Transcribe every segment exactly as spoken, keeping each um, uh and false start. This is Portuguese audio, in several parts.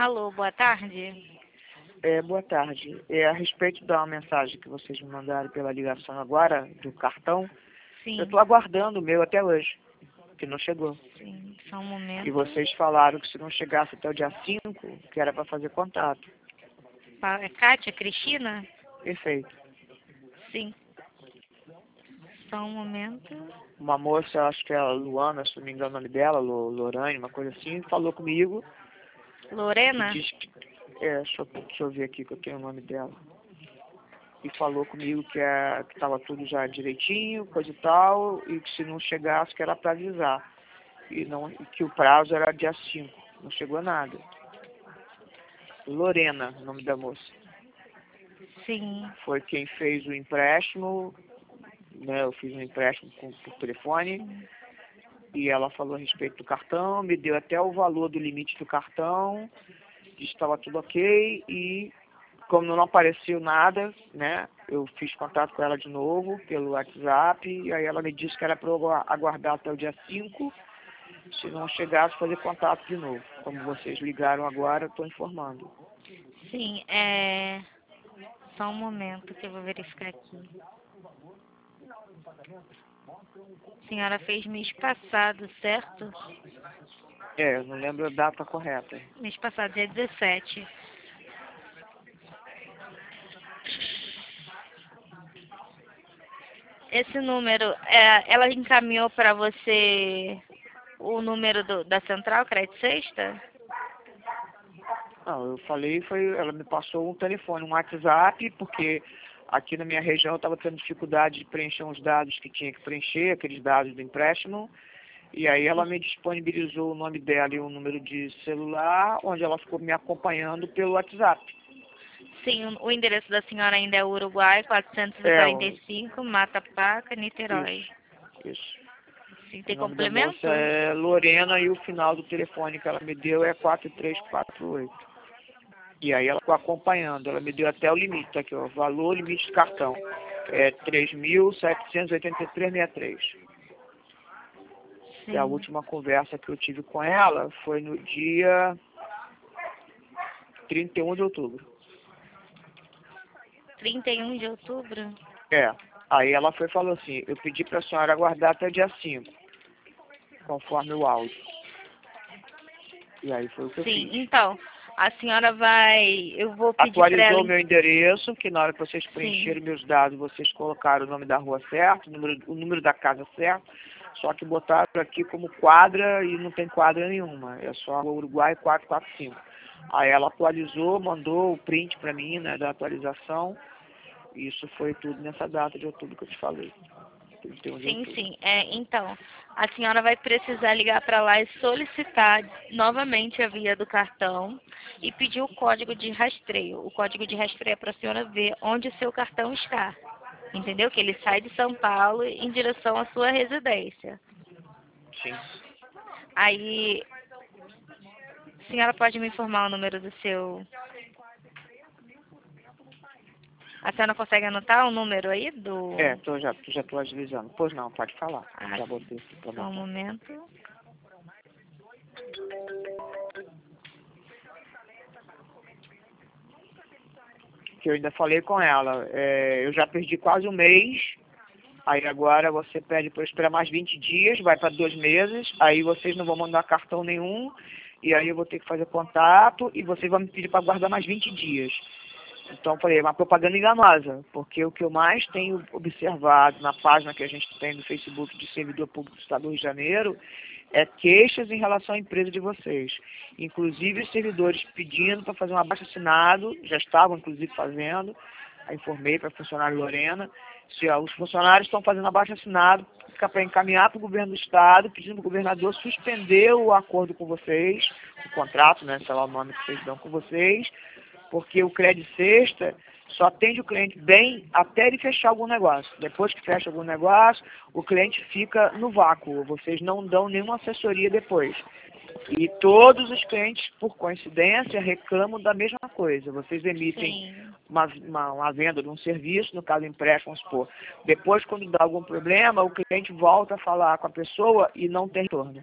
Alô, boa tarde. É, boa tarde. É, a respeito da mensagem que vocês me mandaram pela ligação agora, do cartão, Sim. eu estou aguardando o meu até hoje, que não chegou. Sim, só um momento. E vocês falaram que se não chegasse até o dia cinco, que era para fazer contato. Pa- É Kátia, Cristina? Perfeito. Sim. Só um momento. Uma moça, acho que é a Luana, se não me engano o nome dela, Lo- Lorane, uma coisa assim, falou comigo. Lorena? E diz que, é, deixa eu, deixa eu ver aqui que eu tenho o nome dela. E falou comigo que é, que estava tudo já direitinho, coisa e tal, e que se não chegasse que era para avisar. E, não, e que o prazo era dia cinco. Não chegou nada. Lorena, o nome da moça. Sim. Foi quem fez o empréstimo, né? Eu fiz um empréstimo com, por telefone. Sim. E ela falou a respeito do cartão, me deu até o valor do limite do cartão, disse que estava tudo ok, e como não apareceu nada, né, eu fiz contato com ela de novo pelo WhatsApp, e aí ela me disse que era para eu aguardar até o dia cinco, se não chegasse, fazer contato de novo. Como vocês ligaram agora, eu estou informando. Sim, é... Só um momento que eu vou verificar aqui. A senhora fez mês passado, certo? É, eu não lembro a data correta. Mês passado, dia dezessete. Esse número, é, ela encaminhou para você o número do, da Central Crédito Sexta? Não, eu falei, foi, ela me passou um telefone, um WhatsApp, porque aqui na minha região eu estava tendo dificuldade de preencher uns dados que tinha que preencher, aqueles dados do empréstimo, e aí ela me disponibilizou o nome dela e um número de celular, onde ela ficou me acompanhando pelo WhatsApp. Sim, o endereço da senhora ainda é Uruguai, quatrocentos e quarenta e cinco, Mata Paca, Niterói. Isso, isso. Sim, O tem nome da complemento? moça é Lorena e o final do telefone que ela me deu é quatro três quatro oito. E aí ela ficou acompanhando, ela me deu até o limite, tá aqui, ó, valor limite do cartão. É três mil setecentos e oitenta e três vírgula sessenta e três. E a Sim. última conversa que eu tive com ela foi no dia trinta e um de outubro. trinta e um de outubro? É. Aí ela foi e falou assim, eu pedi para a senhora aguardar até o dia cinco, conforme o áudio. E aí foi o que eu Sim, fiz. então, a senhora vai, eu vou pedir para Atualizou ela... o meu endereço, que na hora que vocês preencheram Sim, meus dados, vocês colocaram o nome da rua certo, o número, o número da casa certo, só que botaram aqui como quadra e não tem quadra nenhuma, é só a Rua Uruguai quatrocentos e quarenta e cinco. Aí ela atualizou, mandou o print para mim, né, da atualização, e isso foi tudo nessa data de outubro que eu te falei, trinta e um de sim, outubro. sim. É, então, a senhora vai precisar ligar para lá e solicitar novamente a via do cartão e pedir o código de rastreio. O código de rastreio é para a senhora ver onde o seu cartão está. Entendeu? Que ele sai de São Paulo em direção à sua residência. Sim. Aí, a senhora pode me informar o número do seu... A senhora consegue anotar o número aí do... É, tô, já, já estou agilizando. Pois não, pode falar. Ah, Já botei aqui para só um anotar. momento. Que eu ainda falei com ela. É, eu já perdi quase um mês. Aí agora você pede para eu esperar mais vinte dias, vai para dois meses. Aí vocês não vão mandar cartão nenhum. E aí eu vou ter que fazer contato e vocês vão me pedir para guardar mais vinte dias. Então eu falei, é uma propaganda enganosa, porque o que eu mais tenho observado na página que a gente tem no Facebook de Servidor Público do Estado do Rio de Janeiro é queixas em relação à empresa de vocês. Inclusive os servidores pedindo para fazer um abaixo-assinado, já estavam inclusive fazendo, aí informei para a funcionária Lorena, se ó, os funcionários estão fazendo abaixo-assinado para encaminhar para o governo do Estado, pedindo para o governador suspender o acordo com vocês, o contrato, né, sei lá o nome que vocês dão com vocês, porque o crédito sexta só atende o cliente bem até ele fechar algum negócio. Depois que fecha algum negócio, o cliente fica no vácuo. Vocês não dão nenhuma assessoria depois. E todos os clientes, por coincidência, reclamam da mesma coisa. Vocês emitem uma, uma, uma venda de um serviço, no caso empréstimo, vamos supor. Depois, quando dá algum problema, o cliente volta a falar com a pessoa e não tem retorno.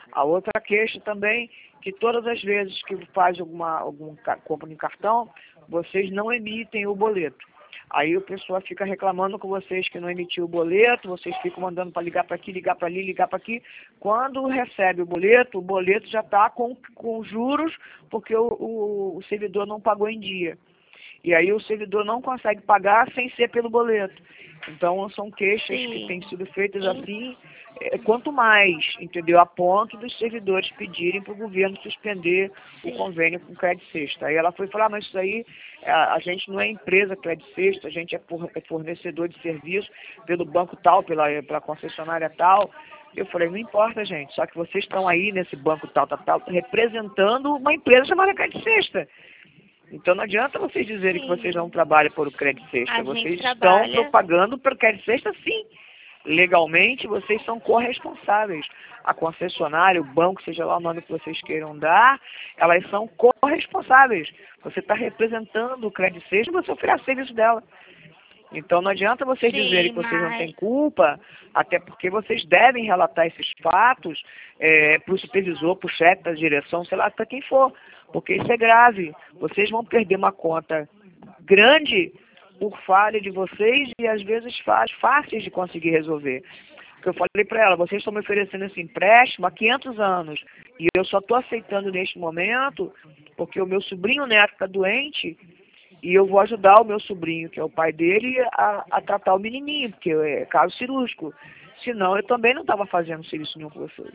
A outra queixa também, que todas as vezes que faz alguma, algum compra em cartão, vocês não emitem o boleto. Aí o pessoal fica reclamando com vocês que não emitiu o boleto, vocês ficam mandando para ligar para aqui, ligar para ali, ligar para aqui. Quando recebe o boleto, o boleto já está com, com juros, porque o, o, o servidor não pagou em dia. E aí o servidor não consegue pagar sem ser pelo boleto. Então são queixas Sim. que têm sido feitas assim, é, quanto mais, entendeu? A ponto dos servidores pedirem para o governo suspender Sim. o convênio com o Crédito Sexta. Aí ela foi falar, ah, mas isso aí, a, a gente não é empresa Crédito Sexta, a gente é, for, é fornecedor de serviço pelo banco tal, pela, pela concessionária tal. Eu falei, não importa, gente, só que vocês estão aí nesse banco tal, tal, tal, representando uma empresa chamada Crédito Sexta. Então não adianta vocês dizerem sim. que vocês não trabalham por o Crédito Sexta. A vocês gente estão trabalha... propagando pelo Crédito Sexta, sim. Legalmente, vocês são corresponsáveis. A concessionária, o banco, seja lá o nome que vocês queiram dar, elas são corresponsáveis. Você está representando o Crédito Sexta e você oferece serviço dela. Então não adianta vocês Sim, dizerem que vocês mas... não têm culpa, até porque vocês devem relatar esses fatos é, para o supervisor, para o chefe da direção, sei lá, para quem for. Porque isso é grave. Vocês vão perder uma conta grande por falha de vocês e às vezes fáceis de conseguir resolver. Porque eu falei para ela, vocês estão me oferecendo esse empréstimo há quinhentos anos e eu só estou aceitando neste momento porque o meu sobrinho neto está doente e eu vou ajudar o meu sobrinho, que é o pai dele, a, a tratar o menininho, porque é caso cirúrgico. Senão eu também não estava fazendo serviço nenhum com vocês.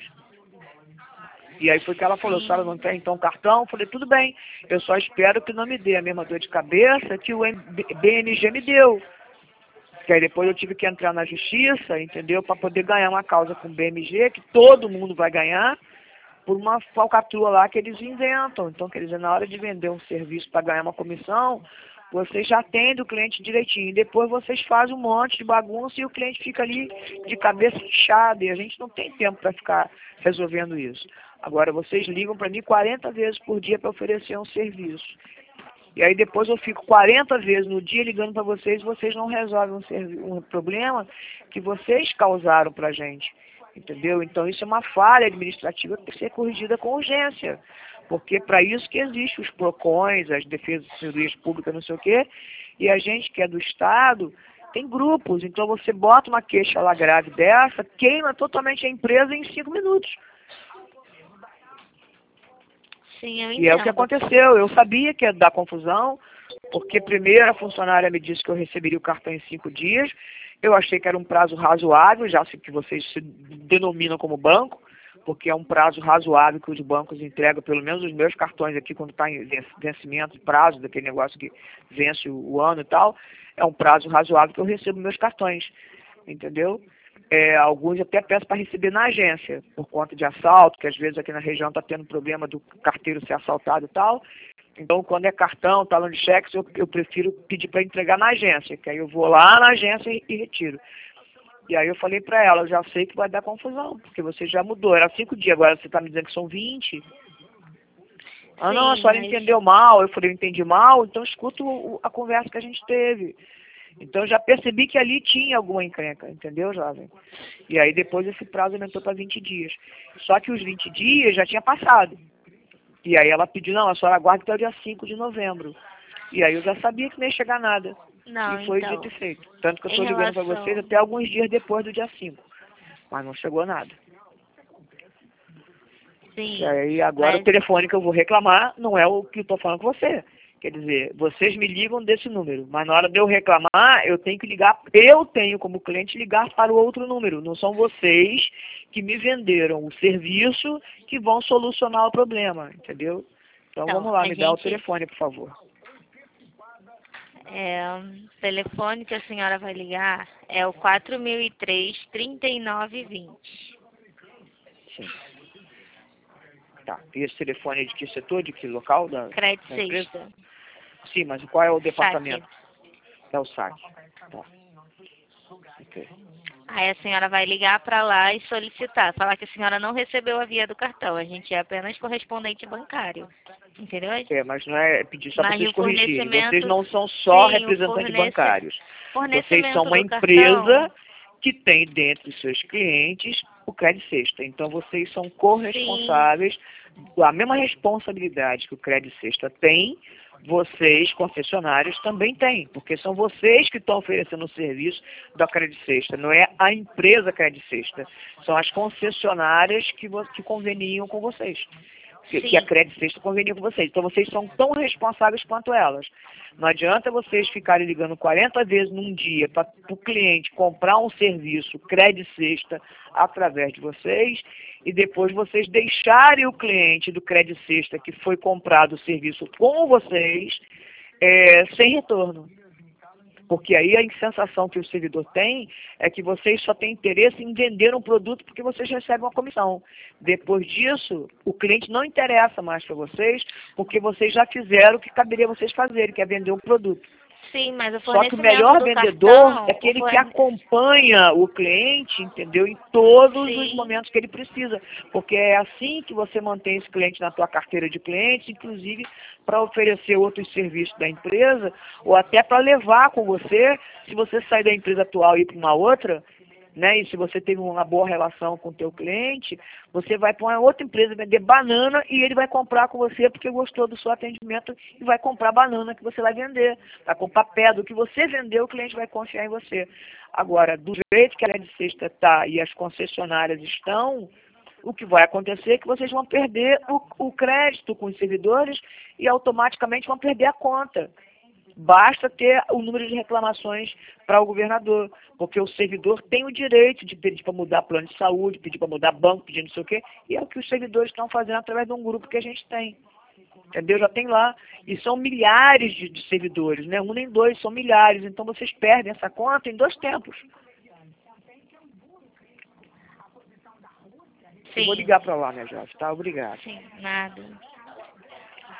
E aí foi que ela falou, senhora não tem então cartão? Eu falei, tudo bem, eu só espero que não me dê a mesma dor de cabeça que o B M G me deu. Que aí depois eu tive que entrar na justiça, entendeu? Para poder ganhar uma causa com o B M G, que todo mundo vai ganhar, por uma falcatrua lá que eles inventam. Então, quer dizer, na hora de vender um serviço para ganhar uma comissão, vocês já atendem o cliente direitinho. Depois vocês fazem um monte de bagunça e o cliente fica ali de cabeça inchada. E a gente não tem tempo para ficar resolvendo isso. Agora, vocês ligam para mim quarenta vezes por dia para oferecer um serviço. E aí depois eu fico quarenta vezes no dia ligando para vocês e vocês não resolvem um, um problema que vocês causaram para a gente. Entendeu? Então isso é uma falha administrativa que tem que ser corrigida com urgência. Porque para isso que existem os PROCONs, as defesas de serviços públicas, não sei o quê, e a gente que é do Estado tem grupos. Então você bota uma queixa lá grave dessa, queima totalmente a empresa em cinco minutos. Sim, eu entendo. E é o que aconteceu. Eu sabia que ia dar confusão, porque primeiro a funcionária me disse que eu receberia o cartão em cinco dias. Eu achei que era um prazo razoável, já que vocês se denominam como banco, porque é um prazo razoável que os bancos entregam, pelo menos os meus cartões aqui, quando está em vencimento, prazo, daquele negócio que vence o ano e tal, é um prazo razoável que eu recebo meus cartões, entendeu? É, alguns até peço para receber na agência, por conta de assalto, que às vezes aqui na região está tendo problema do carteiro ser assaltado e tal. Então, quando é cartão, talão de cheques, eu, eu prefiro pedir para entregar na agência, que aí eu vou lá na agência e, e retiro. E aí eu falei para ela, eu já sei que vai dar confusão, porque você já mudou, era cinco dias, agora você está me dizendo que são vinte. Ah, Sim, não, a senhora mas... entendeu mal. Eu falei, eu entendi mal, então escuta o, a conversa que a gente teve. Então eu já percebi que ali tinha alguma encrenca, entendeu, jovem? E aí depois esse prazo aumentou para vinte dias. Só que os vinte dias já tinha passado. E aí ela pediu, não, a senhora aguarda até o dia cinco de novembro. E aí eu já sabia que não ia chegar nada. Não, e foi então, dito e feito. Tanto que eu estou em ligando para relação... vocês até alguns dias depois do dia cinco. Mas não chegou nada. Sim, E aí agora mas... o telefone que eu vou reclamar não é o que eu estou falando com você. Quer dizer, vocês me ligam desse número, mas na hora de eu reclamar, eu tenho que ligar, eu tenho como cliente ligar para o outro número. Não são vocês que me venderam o serviço que vão solucionar o problema, entendeu? Então, Então, vamos lá, me gente... dá o telefone, por favor. É, o telefone que a senhora vai ligar é o quatro mil e três, trinta e nove vinte. Sim. Tá. E esse telefone é de que setor, de que local? Da, Crédito da empresa? Sexta. Sim, mas qual é o departamento? Saque. É o saque. Tá. Ok. Aí a senhora vai ligar para lá e solicitar, falar que a senhora não recebeu a via do cartão, a gente é apenas correspondente bancário, entendeu? É, mas não é pedir só para Mas vocês o corrigirem. fornecimento- Vocês não são só Sim, o representantes fornece- bancários. Vocês Fornecimento são uma do empresa cartão, que tem dentro dos seus clientes o Crédito Sexta. Então, vocês são corresponsáveis, a mesma responsabilidade que o Crédito Sexta tem, vocês, concessionários, também têm, porque são vocês que estão oferecendo o serviço da Crédito Sexta, não é a empresa Crédito Sexta, são as concessionárias que, que conveniam com vocês. Que, que a Crédito Sexta convenia com vocês. Então, vocês são tão responsáveis quanto elas. Não adianta vocês ficarem ligando quarenta vezes num dia para o cliente comprar um serviço Crédito Sexta através de vocês e depois vocês deixarem o cliente do Crédito Sexta que foi comprado o serviço com vocês é, sem retorno. Porque aí a sensação que o servidor tem é que vocês só têm interesse em vender um produto porque vocês recebem uma comissão. Depois disso, o cliente não interessa mais para vocês porque vocês já fizeram o que caberia vocês fazerem, que é vender um produto. Sim, mas o Só que o melhor vendedor cartão, é aquele forne... que acompanha o cliente, entendeu? Em todos Sim. os momentos que ele precisa. Porque é assim que você mantém esse cliente na tua carteira de clientes, inclusive para oferecer outros serviços da empresa, ou até para levar com você, se você sair da empresa atual e ir para uma outra, né? E se você teve uma boa relação com o teu cliente, você vai para uma outra empresa vender banana e ele vai comprar com você porque gostou do seu atendimento e vai comprar banana que você vai vender. Vai comprar pé do que você vendeu, o cliente vai confiar em você. Agora, do jeito que a Crédito Sexta está e as concessionárias estão, o que vai acontecer é que vocês vão perder o, o crédito com os servidores e automaticamente vão perder a conta. Basta ter o número de reclamações para o governador, porque o servidor tem o direito de pedir para mudar plano de saúde, pedir para mudar banco, pedir não sei o quê, e é o que os servidores estão fazendo através de um grupo que a gente tem. Entendeu? Já tem lá. E são milhares de, de servidores, né? Um nem dois, são milhares. Então vocês perdem essa conta em dois tempos. Sim. Eu vou ligar para lá, né, Jorge? Tá? Obrigado. Sim, nada.